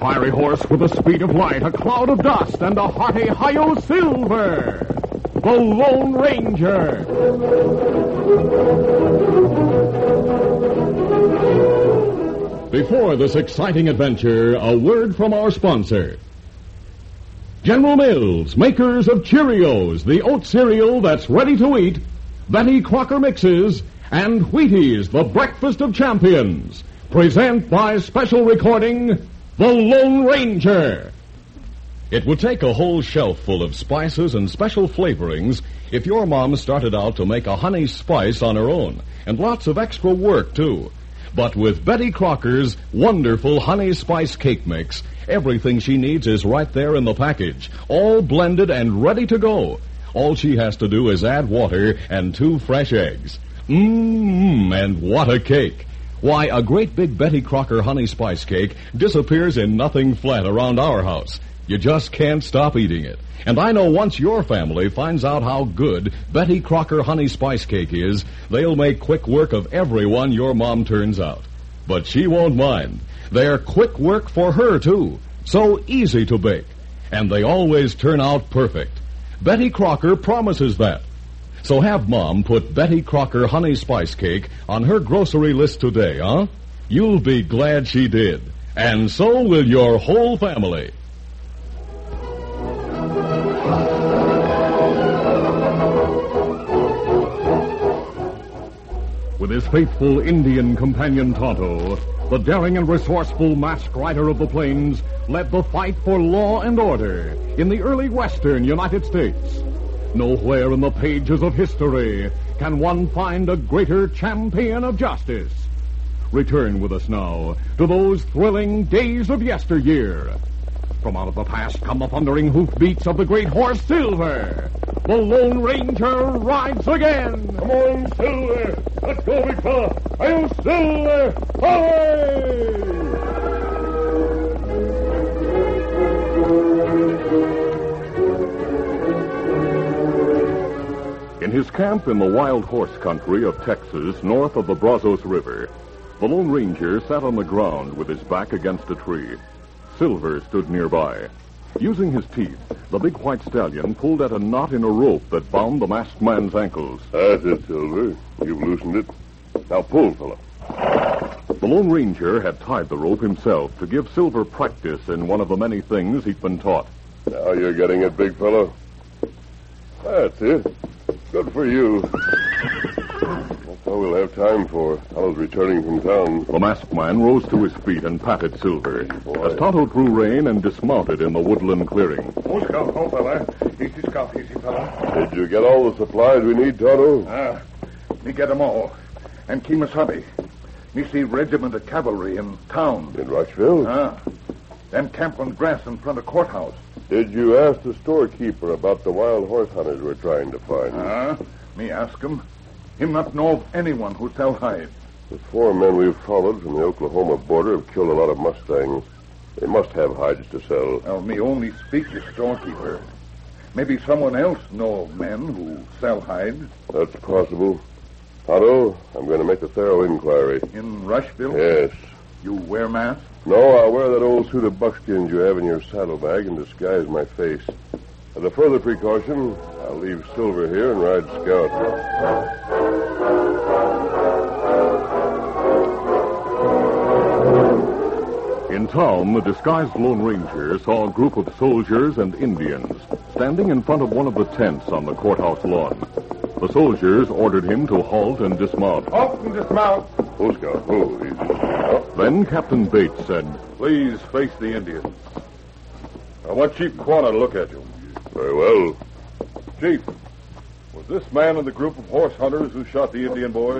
fiery horse with the speed of light, a cloud of dust, and a hearty Hi-Yo Silver, the Lone Ranger. Before this exciting adventure, a word from our sponsor. General Mills, makers of Cheerios, the oat cereal that's ready to eat, Betty Crocker Mixes, and Wheaties, the breakfast of champions, present by special recording, The Lone Ranger. It would take a whole shelf full of spices and special flavorings if your mom started out to make a honey spice on her own, and lots of extra work, too. But with Betty Crocker's wonderful honey spice cake mix, everything she needs is right there in the package, all blended and ready to go. All she has to do is add water and 2 fresh eggs. And what a cake! Why, a great big Betty Crocker honey spice cake disappears in nothing flat around our house. You just can't stop eating it. And I know once your family finds out how good Betty Crocker honey spice cake is, they'll make quick work of everyone your mom turns out. But she won't mind. They're quick work for her, too. So easy to bake. And they always turn out perfect. Betty Crocker promises that. So have Mom put Betty Crocker honey spice cake on her grocery list today, huh? You'll be glad she did. And so will your whole family. With his faithful Indian companion Tonto, the daring and resourceful masked rider of the plains led the fight for law and order in the early western United States. Nowhere in the pages of history can one find a greater champion of justice. Return with us now to those thrilling days of yesteryear. From out of the past come the thundering hoofbeats of the great horse Silver. The Lone Ranger rides again. Come on, Silver. Let's go, big fella. I'll Silver. Away! In his camp in the wild horse country of Texas, north of the Brazos River, the Lone Ranger sat on the ground with his back against a tree. Silver stood nearby. Using his teeth, the big white stallion pulled at a knot in a rope that bound the masked man's ankles. That's it, Silver. You've loosened it. Now pull, fella. The Lone Ranger had tied the rope himself to give Silver practice in one of the many things he'd been taught. Now you're getting it, big fella. That's it. Good for you. That's all we'll have time for. Tonto's returning from town. The masked man rose to his feet and patted Silver as Tonto drew rein and dismounted in the woodland clearing. Oh, Scout, oh, fella. Easy, Scout, easy, fella. Did you get all the supplies we need, Tonto? Me get 'em all. And Kemosabe. Me see regiment of cavalry in town. In Rushville? Them camp on grass in front of courthouse. Did you ask the storekeeper about the wild horse hunters we're trying to find? Me ask him. Him not know of anyone who sell hides. The 4 men we've followed from the Oklahoma border have killed a lot of Mustangs. They must have hides to sell. Well, me only speak to storekeeper. Maybe someone else know of men who sell hides. That's possible. Tonto, I'm going to make a thorough inquiry. In Rushville? Yes. You wear mask? No, I'll wear that old suit of buckskins you have in your saddlebag and disguise my face. As a further precaution, I'll leave Silver here and ride scout. In town, the disguised Lone Ranger saw a group of soldiers and Indians standing in front of one of the tents on the courthouse lawn. The soldiers ordered him to halt and dismount. Halt and dismount. Oh, Scout, oh, easy. Oh. Then Captain Bates said, Please face the Indians. I want Chief Quanah to look at you. Very well. Chief, was this man in the group of horse hunters who shot the Indian boy?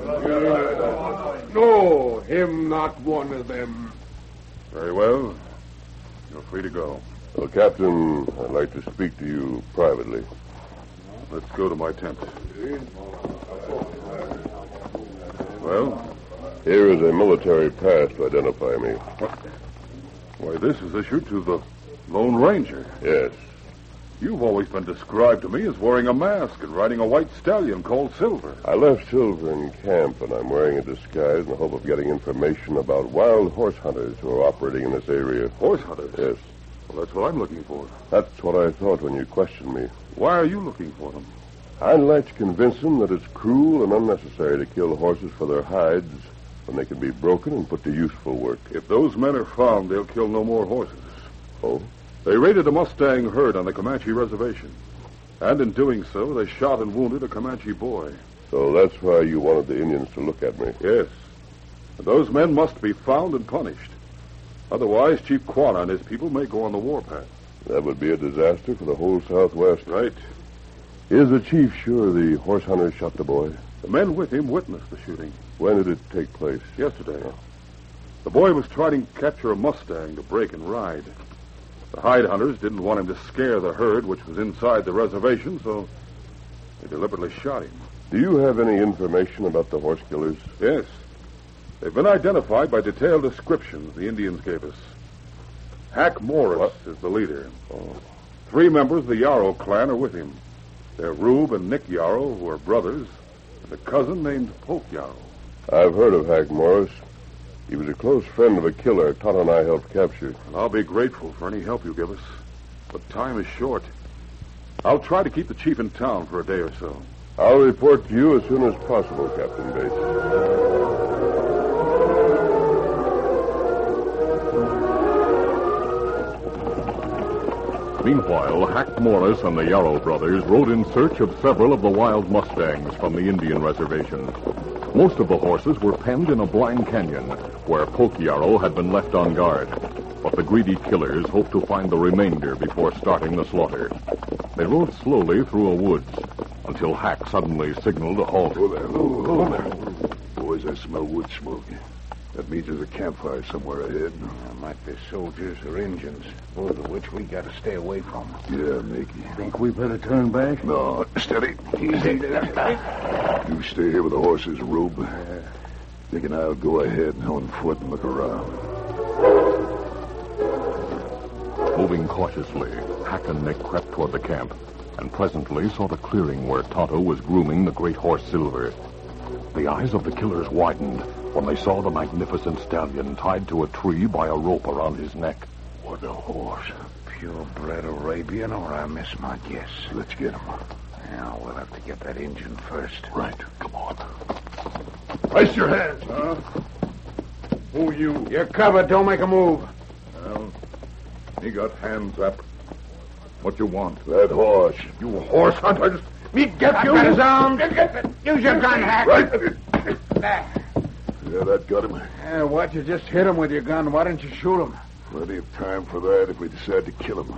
No, him not one of them. Very well. You're free to go. Well, Captain, I'd like to speak to you privately. Let's go to my tent. Well? Here is a military pass to identify me. Why, this is issued to the Lone Ranger. Yes. You've always been described to me as wearing a mask and riding a white stallion called Silver. I left Silver in camp, and I'm wearing a disguise in the hope of getting information about wild horse hunters who are operating in this area. Horse hunters? Yes. Well, that's what I'm looking for. That's what I thought when you questioned me. Why are you looking for them? I'd like to convince them that it's cruel and unnecessary to kill horses for their hides when they can be broken and put to useful work. If those men are found, they'll kill no more horses. Oh? They raided a Mustang herd on the Comanche reservation. And in doing so, they shot and wounded a Comanche boy. So that's why you wanted the Indians to look at me? Yes. And those men must be found and punished. Otherwise, Chief Quanah and his people may go on the warpath. That would be a disaster for the whole Southwest. Right. Is the chief sure the horse hunters shot the boy? The men with him witnessed the shooting. When did it take place? Yesterday. The boy was trying to capture a Mustang to break and ride. The hide hunters didn't want him to scare the herd, which was inside the reservation, so they deliberately shot him. Do you have any information about the horse killers? Yes. They've been identified by detailed descriptions the Indians gave us. Hack Morris is the leader. Oh. 3 members of the Yarrow clan are with him. They're Rube and Nick Yarrow, who are brothers, and a cousin named Poke Yarrow. I've heard of Hack Morris. He was a close friend of a killer Tonto and I helped capture. And I'll be grateful for any help you give us. But time is short. I'll try to keep the chief in town for a day or so. I'll report to you as soon as possible, Captain Bates. Meanwhile, Hack Morris and the Yarrow brothers rode in search of several of the wild Mustangs from the Indian reservation. Most of the horses were penned in a blind canyon where Poke Yarrow had been left on guard. But the greedy killers hoped to find the remainder before starting the slaughter. They rode slowly through a woods until Hack suddenly signaled a halt. Hold there. Boys, I smell wood smoke. That means there's a campfire somewhere ahead. Might be soldiers or Indians, both of which we got to stay away from. Yeah, Mickey. Think we better turn back? No, steady. Easy. You stay here with the horses, Rube. Thinking I'll go ahead on foot and look around. Moving cautiously, Hack and Nick crept toward the camp and presently saw the clearing where Tonto was grooming the great horse Silver. The eyes of the killers widened when they saw the magnificent stallion tied to a tree by a rope around his neck. What a horse. Purebred Arabian, or I miss my guess. Let's get him. Yeah, we'll have to get that engine first. Right. Come on. Place your hands. Huh? Who you? You're covered. Don't make a move. Well, he got hands up. What you want? That horse. You horse hunters! Me get you. Got his arms. Use your gun, Hack. Right. There. Yeah, that got him. What? You just hit him with your gun. Why didn't you shoot him? Plenty of time for that if we decide to kill him.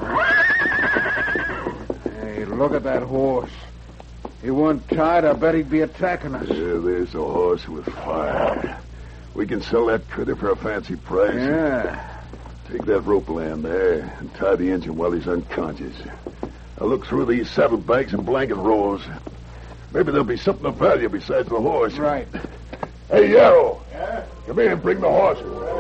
Hey, look at that horse. He weren't tied. I bet he'd be attacking us. Yeah, there's a horse with fire. We can sell that critter for a fancy price. Yeah. Take that rope land there and tie the engine while he's unconscious. I'll look through these saddlebags and blanket rolls. Maybe there'll be something of value besides the horse. Right. Hey, Yarrow. Yeah? Come here and bring the horses.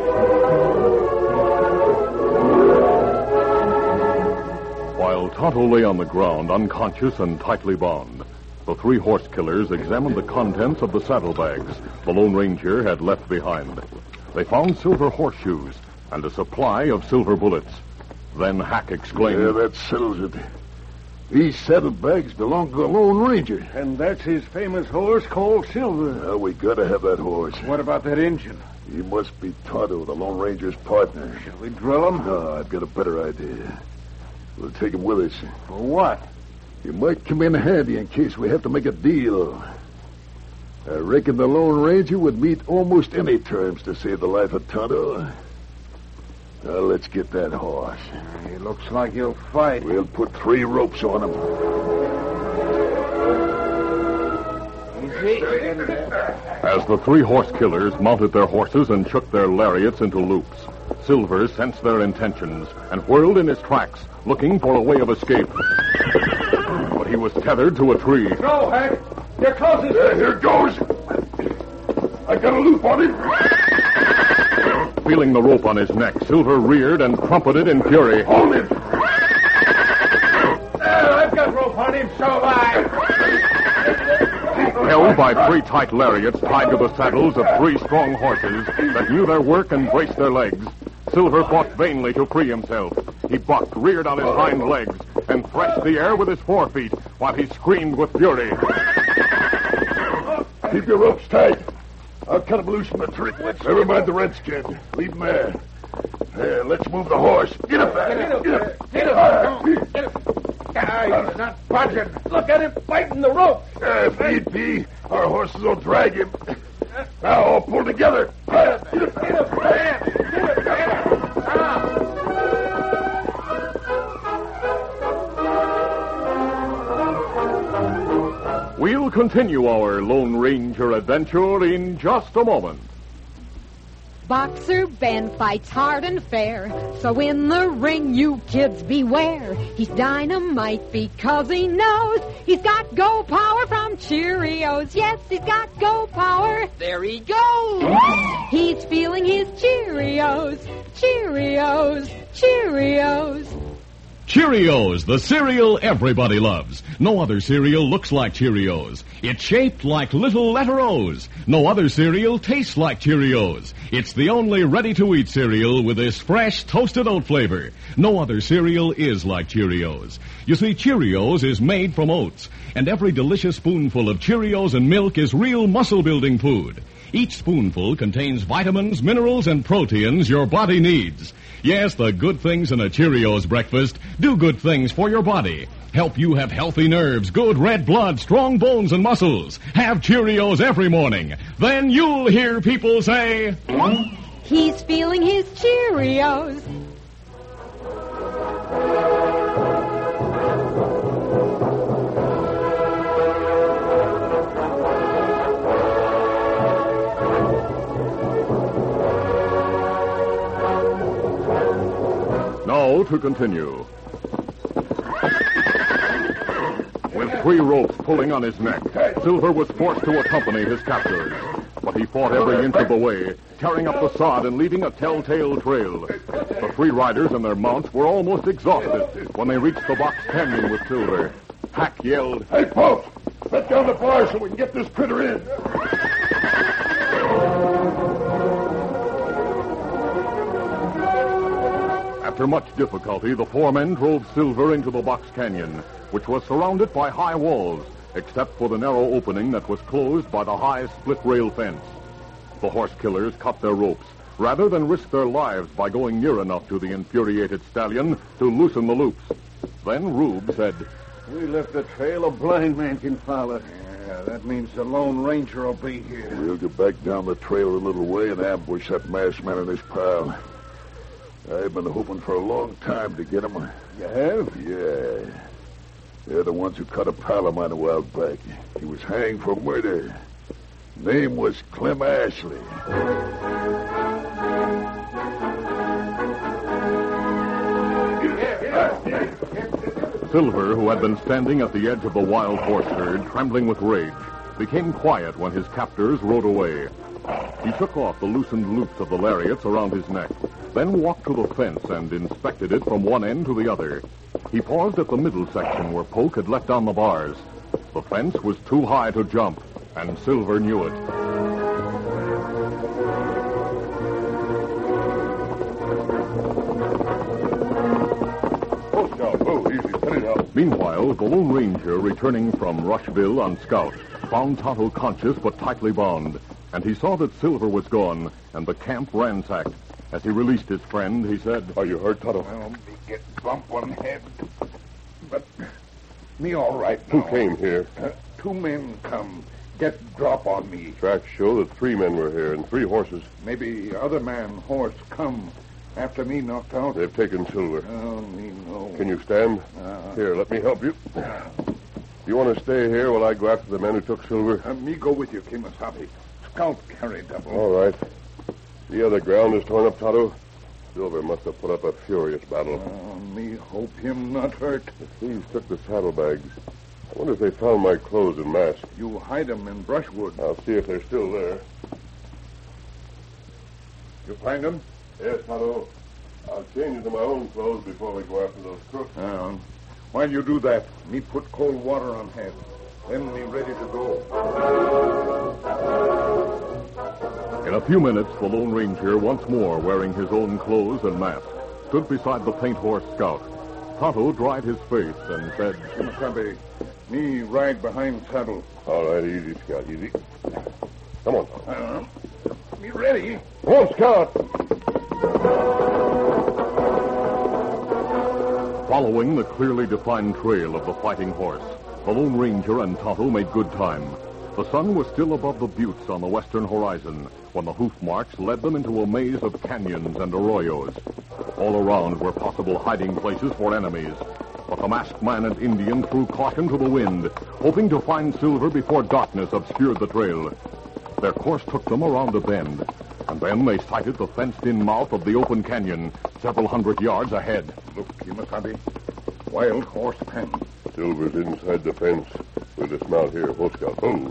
While Tonto lay on the ground, unconscious and tightly bound, the 3 horse killers examined the contents of the saddlebags the Lone Ranger had left behind. They found silver horseshoes and a supply of silver bullets. Then Hack exclaimed, Yeah, that settles it. These saddlebags belong to the Lone Ranger. And that's his famous horse called Silver. Well, we gotta have that horse. What about that engine? He must be Tonto, the Lone Ranger's partner. Shall we drill him? No, I've got a better idea. We'll take him with us. For what? He might come in handy in case we have to make a deal. I reckon the Lone Ranger would meet almost any terms to save the life of Tonto. Now, let's get that horse. He looks like he'll fight. We'll put 3 ropes on him. Easy. As the 3 horse killers mounted their horses and shook their lariats into loops, Silver sensed their intentions and whirled in his tracks, looking for a way of escape. But he was tethered to a tree. Go, Hack. You're closest. Here goes. I got a loop on him. Feeling the rope on his neck, Silver reared and trumpeted in fury. Hold him. him so high. Held by 3 tight lariats tied to the saddles of 3 strong horses that knew their work and braced their legs, Silver fought vainly to free himself. He bucked, reared on his hind legs, and threshed the air with his forefeet while he screamed with fury. Keep your ropes tight. I'll cut him loose from the tree. Never mind the redskin. Leave him there. There, let's move the horse. Get up there. Get up. Get up. He's not budging. Look at him fighting the rope. If need be, our horses will drag him. Now, all pull together. Get up. Get up, man. Get up. We'll continue our Lone Ranger adventure in just a moment. Boxer Ben fights hard and fair, so in the ring you kids beware. He's dynamite because he knows he's got go power from Cheerios. Yes, he's got go power. There he goes. He's feeling his Cheerios. Cheerios. Cheerios. Cheerios, the cereal everybody loves. No other cereal looks like Cheerios. It's shaped like little letter O's. No other cereal tastes like Cheerios. It's the only ready-to-eat cereal with this fresh, toasted oat flavor. No other cereal is like Cheerios. You see, Cheerios is made from oats, and every delicious spoonful of Cheerios and milk is real muscle-building food. Each spoonful contains vitamins, minerals, and proteins your body needs. Yes, the good things in a Cheerios breakfast do good things for your body. Help you have healthy nerves, good red blood, strong bones and muscles. Have Cheerios every morning. Then you'll hear people say, He's feeling his Cheerios. Now to continue. With 3 ropes pulling on his neck, Silver was forced to accompany his captors. But he fought every inch of the way, tearing up the sod and leaving a telltale trail. The 3 riders and their mounts were almost exhausted when they reached the Box Canyon with Silver. Hack yelled, Hey, folks, let down the bar so we can get this critter in. After much difficulty, the 4 men drove Silver into the Box Canyon, which was surrounded by high walls, except for the narrow opening that was closed by the high split-rail fence. The horse killers cut their ropes, rather than risk their lives by going near enough to the infuriated stallion to loosen the loops. Then Rube said, We left a trail a blind man can follow. Yeah, that means the Lone Ranger will be here. We'll get back down the trail a little way and ambush that masked man and his pal. I've been hoping for a long time to get him. You have? Yeah. They're the ones who cut a pal of mine a while back. He was hanged for murder. Name was Clem Ashley. Silver, who had been standing at the edge of the wild horse herd, trembling with rage, became quiet when his captors rode away. He took off the loosened loops of the lariats around his neck, then walked to the fence and inspected it from one end to the other. He paused at the middle section where Polk had let down the bars. The fence was too high to jump, and Silver knew it. Oh, Scout. Oh, easy. Put it up. Meanwhile, the Lone Ranger, returning from Rushville on scout, found Tonto conscious but tightly bound, and he saw that Silver was gone and the camp ransacked. As he released his friend, he said, Are you hurt, Tonto? Well, me get bump on head. But me all right Who now. came here? 2 men come. Get drop on me. Tracks show that 3 men were here and 3 horses. Maybe other man, horse, come after me knocked out. They've taken Silver. Oh, me no. Can you stand? Here, let me help you. You want to stay here while I go after the men who took Silver? Me go with you, Kimasabi. Scout carry double. All right. See how the ground is torn up, Tonto? Silver must have put up a furious battle. Oh, me hope him not hurt. The thieves took the saddlebags. I wonder if they found my clothes and mask. You hide 'em in brushwood. I'll see if they're still there. You find 'em? Yes, Tonto. I'll change into my own clothes before we go after those crooks. While you do that, me put cold water on head. Then me ready to go. In a few minutes, the Lone Ranger, once more wearing his own clothes and mask, stood beside the paint horse Scout. Tonto dried his face and said, Kimasabi, me ride behind saddle. All right, easy, Scout, easy. Come on. Me ready. Come on, Scout. Following the clearly defined trail of the fighting horse, the Lone Ranger and Tonto made good time. The sun was still above the buttes on the western horizon when the hoof marks led them into a maze of canyons and arroyos. All around were possible hiding places for enemies, but the masked man and Indian threw caution to the wind, hoping to find Silver before darkness obscured the trail. Their course took them around a bend, and then they sighted the fenced-in mouth of the open canyon several hundred yards ahead. Look, Kimasabi. Wild horse pen. Silver's inside the fence. We'll dismount here. Hold, Scout. Oh.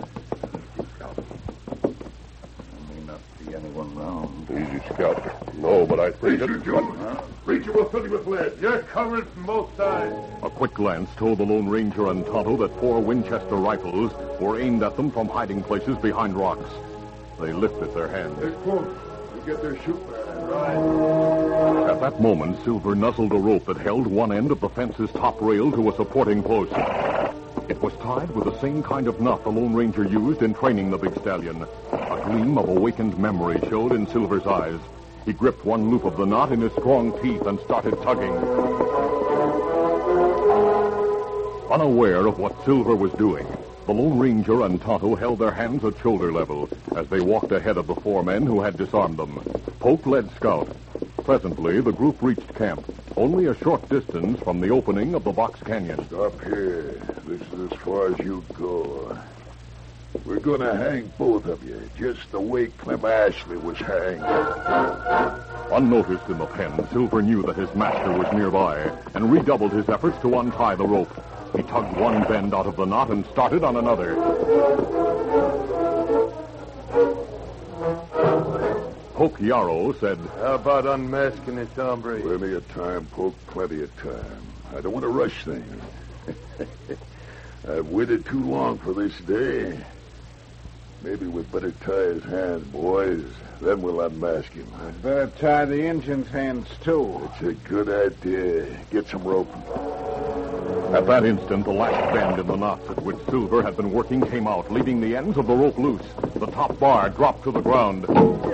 There may not be anyone round. Easy, Scout. No, but I think it... Reacher will fill you with lead. You're covered from both sides. A quick glance told the Lone Ranger and Tonto that 4 Winchester rifles were aimed at them from hiding places behind rocks. They lifted their hands. They're close. You get their shoot back. Right. At that moment, Silver nuzzled a rope that held one end of the fence's top rail to a supporting post. It was tied with the same kind of knot the Lone Ranger used in training the big stallion. A gleam of awakened memory showed in Silver's eyes. He gripped one loop of the knot in his strong teeth and started tugging. Unaware of what Silver was doing, the Lone Ranger and Tonto held their hands at shoulder level as they walked ahead of the 4 men who had disarmed them. Poke led Scout. Presently, the group reached camp, only a short distance from the opening of the Box Canyon. Stop here. This is as far as you go. We're going to hang both of you, just the way Clem Ashley was hanged. Unnoticed in the pen, Silver knew that his master was nearby and redoubled his efforts to untie the rope. He tugged one bend out of the knot and started on another. Poke Yarrow said, How about unmasking this hombre? Plenty of time, Poke, plenty of time. I don't want to rush things. I've waited too long for this day. Maybe we'd better tie his hands, boys. Then we'll unmask him. Better tie the engine's hands, too. It's a good idea. Get some rope. At that instant, the last bend in the knots at which Silver had been working came out, leaving the ends of the rope loose. The top bar dropped to the ground.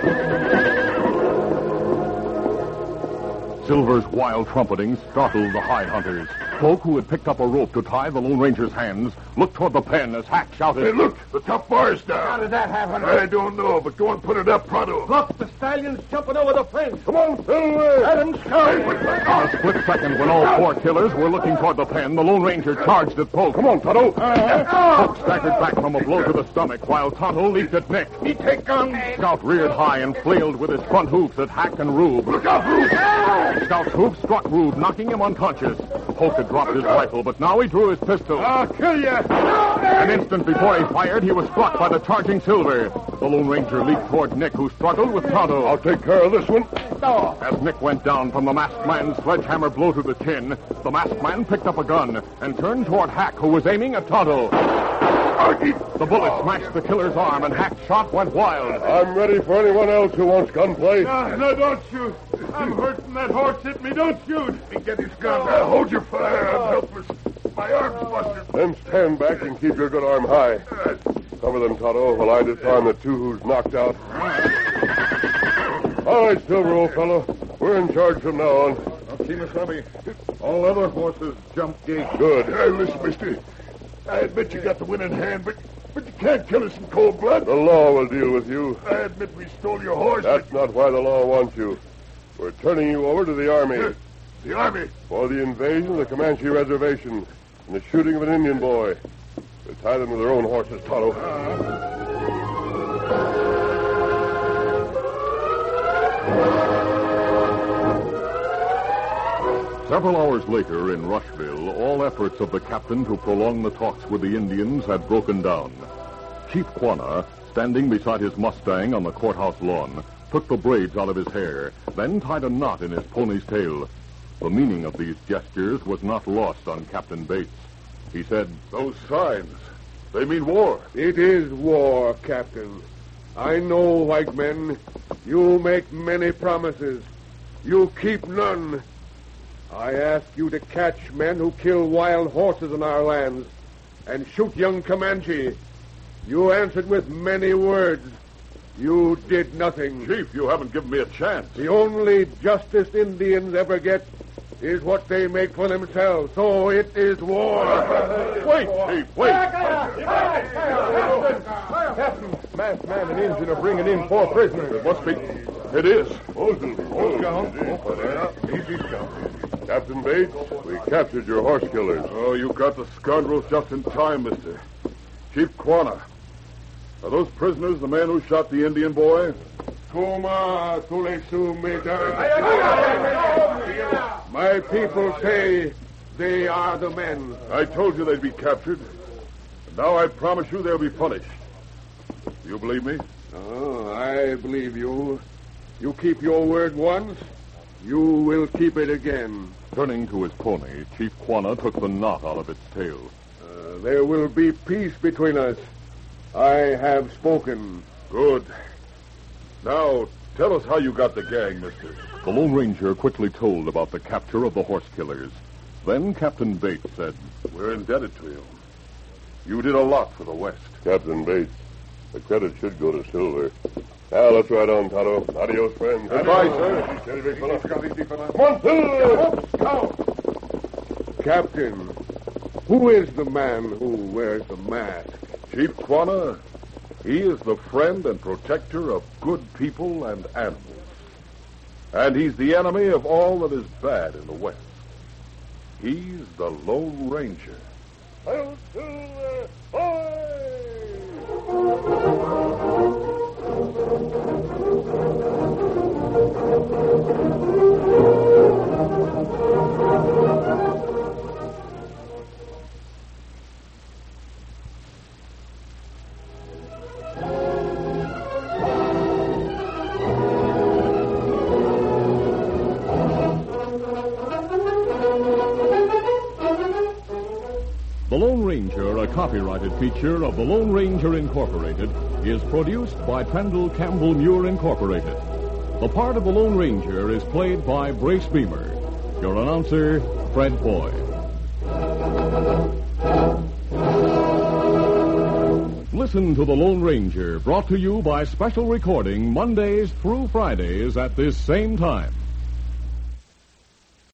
Silver's wild trumpeting startled the hide hunters. Poke, who had picked up a rope to tie the Lone Ranger's hands, looked toward the pen as Hack shouted, Hey, look! The top bar's down. How did that happen? I don't know, but go and put it up pronto. Look, the stallion's jumping over the fence. Come on, Silver! Let him go. In a split second, when all 4 killers were looking toward the pen, the Lone Ranger charged at Poke. Come on, Tonto! Poke staggered back from a blow to the stomach, while Tonto leaped at Nick. He take gun. Scout reared high and flailed with his front hoofs at Hack and Rube. Look out, Rube! Scout's hoof struck Rube, knocking him unconscious. Poke had dropped his rifle, but now he drew his pistol. I'll kill you. An instant before he fired, he was struck by the charging Silver. The Lone Ranger leaped toward Nick, who struggled with Tonto. I'll take care of this one. As Nick went down from the masked man's sledgehammer blow to the chin, the masked man picked up a gun and turned toward Hack, who was aiming at Tonto. The bullet smashed the killer's arm, and Hack's shot went wild. I'm ready for anyone else who wants gunplay. No, don't shoot. I'm hurt from that horse hit me. Don't shoot. Get his gun. Hold your fire. I'm helpless. My arm's busted. Then stand back and keep your good arm high. Cover them, Tonto, while I disarm the 2 who's knocked out. All right, Silver, old fellow. We're in charge from now on. Kimasabi, all other horses jump gate. Good. Hey, listen, mister. I admit you got the winning hand, but you can't kill us in cold blood. The law will deal with you. I admit we stole your horse. That's not why the law wants you. We're turning you over to the Army. The Army? For the invasion of the Comanche Reservation and the shooting of an Indian boy. We'll tie them to their own horses, Tonto. Several hours later in Rushville, all efforts of the captain to prolong the talks with the Indians had broken down. Chief Quanah, standing beside his Mustang on the courthouse lawn, took the braids out of his hair, then tied a knot in his pony's tail. The meaning of these gestures was not lost on Captain Bates. He said, "Those signs, they mean war." It is war, Captain. I know, white men, you make many promises. You keep none. I ask you to catch men who kill wild horses in our lands and shoot young Comanche. You answered with many words. You did nothing. Chief, you haven't given me a chance. The only justice Indians ever get is what they make for themselves. So it is war. Wait, Chief, wait. Captain, masked man and Indian are bringing in 4 prisoners. It must be. It is. Easy, Scout. Captain Bates, we captured your horse killers. Oh, you got the scoundrels just in time, mister. Chief Quanah. Are those prisoners the man who shot the Indian boy? Kuma Tulesu Meda. My people say they are the men. I told you they'd be captured. And now I promise you they'll be punished. Do you believe me? Oh, I believe you. You keep your word once, you will keep it again. Turning to his pony, Chief Quanah took the knot out of its tail. There will be peace between us. I have spoken. Good. Now, tell us how you got the gang, mister. The Lone Ranger quickly told about the capture of the horse killers. Then Captain Bates said, "We're indebted to you. You did a lot for the West." Captain Bates, the credit should go to Silver. Now, let's ride on, Tonto. Adios, friends. Goodbye, sir. Steady, big fella. Come on, Captain, who is the man who wears the mask? Chief Quanah, he is the friend and protector of good people and animals. And he's the enemy of all that is bad in the West. He's the Lone Ranger. Hail, Silver! Hoy! The Lone Ranger, a copyrighted feature of the Lone Ranger Incorporated, is produced by Pendle Campbell Muir Incorporated. The part of the Lone Ranger is played by Brace Beamer. Your announcer, Fred Boyd. Listen to The Lone Ranger, brought to you by special recording Mondays through Fridays at this same time.